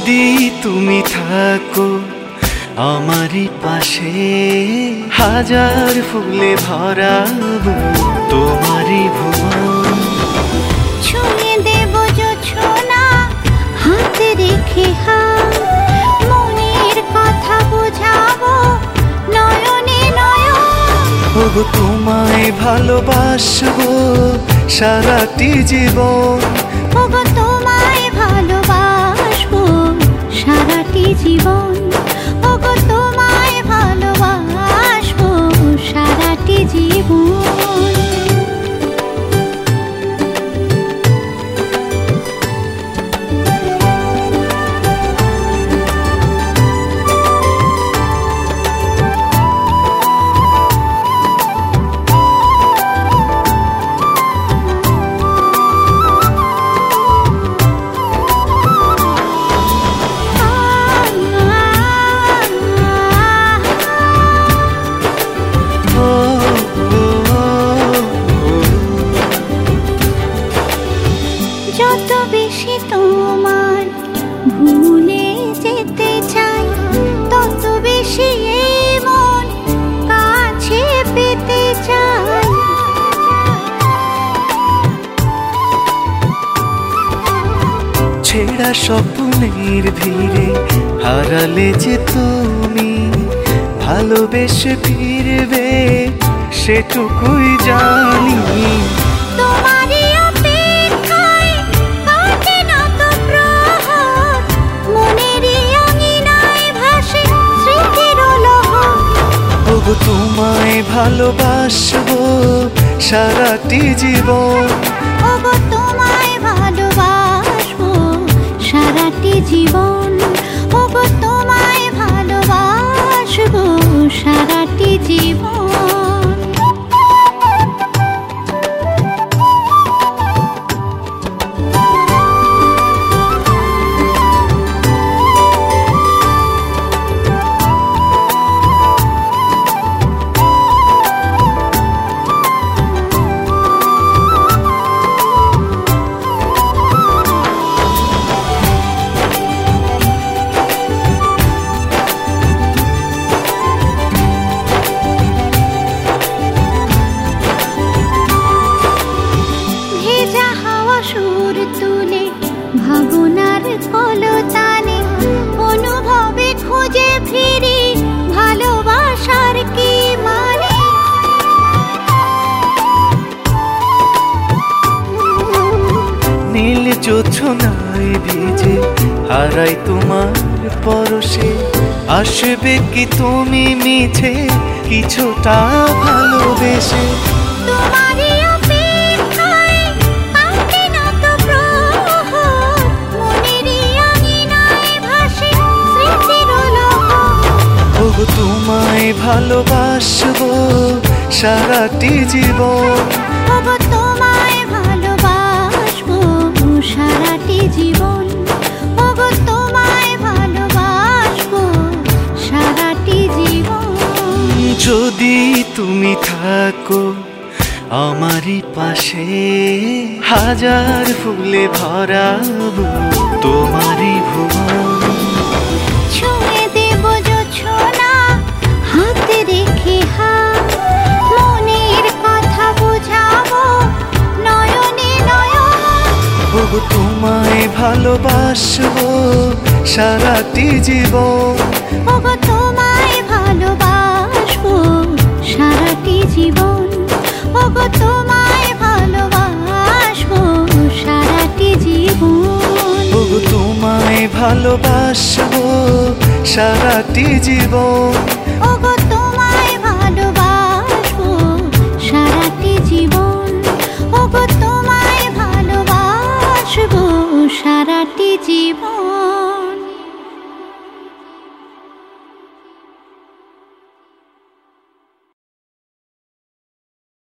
যদি তুমি থাকো আমারই পাশে, হাজার ফুলে ভরাবো তোমারই ভুবন। ছুঁয়ে দেব জোছনা হাতে রেখে হাত, মনের কথা বোঝাবো নয়নে নয়ন। ওগো তোমায় ভালোবাসবো সারাটি জীবন। ওগো তোমায় ভালোবাসবো সারাটি জীবন। ওগো তোমায় ভালোবাসবো সারাটি জীবন। যত বেশি তোমার ভুলে যেতে চাই, তত বেশি এই মন কাছে পেতে চাই। ছেঁড়া স্বপ্নের ভিড়ে হারালে যে তুমি, ভালোবেসে ফিরবে সেটুকুই জানি। তোমারই অপেক্ষায় কাটে না তো প্রহর, মনেরই অঙ্গিনায় ভাসে স্মৃতির লহর। ওগো তোমায় ভালোবাসবো সারাটি জীবন। ওগো তোমায় ভালোবাসবো সারাটি জীবন। ওগো তোমায় ভালোবাসবো সারাটি জীবন। ভেজা হাওয়া সুর তুলে ভাবনার কলতানে, অনুভবে খুঁজে ফিরি ভালোবাসার কি মানে। নীল জোছনায় ভিজে হারাই তোমার পরশে, আসবে কি তুমি মিছে কিছুটা ভালোবেসে। তোমারই অপেক্ষায় কাটে না তো প্রহর, মনেরই অঙ্গিনায় ভাসে স্মৃতির লহর। ওগো তোমায় ভালোবাসবো সারাটি জীবন। ওগো তোমায় ভালোবাসবো সারাটি জীবন। ওগো তোমায় ভালোবাসবো সারাটি জীবন। যদি তুমি থাকো আমারই পাশে, হাজার ফুলে ভরাবো তোমারই ভুবন। ছুঁয়ে দেব জোছনা হাতে রেখে হাত, মনের কথা বোঝাবো নয়নে নয়ন। ওগো তোমায় ভালোবাসবো সারাটি জীবন। ওগো তোমায় ভালোবাসবো সারাটি জীবন। ওগো তোমায় ভালোবাসবো সারাটি জীবন। ওগো তোমায় ভালোবাসবো সারাটি জীবন। ওগো তোমায় ভালোবাসবো সারাটি জীবন। ওগো তোমায় ভালোবাসবো সারাটি জীবন।